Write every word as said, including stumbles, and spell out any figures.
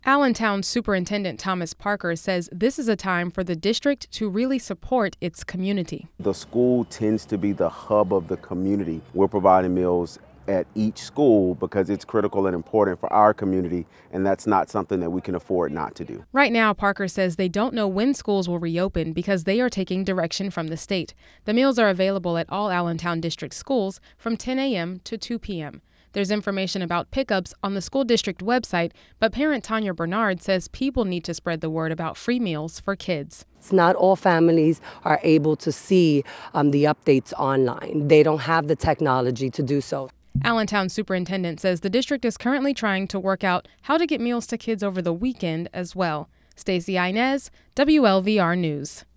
Allentown Superintendent Thomas Parker says this is a time for the district to really support its community. The school tends to be the hub of the community. We're providing meals at each school because it's critical and important for our community, and that's not something that we can afford not to do. Right now, Parker says they don't know when schools will reopen because they are taking direction from the state. The meals are available at all Allentown District schools from ten a.m. to two p.m. There's information about pickups on the school district website, but parent Tanya Bernard says people need to spread the word about free meals for kids. It's not all families are able to see um, the updates online. They don't have the technology to do so. Allentown Superintendent says the district is currently trying to work out how to get meals to kids over the weekend as well. Stacey Inez, W L V R News.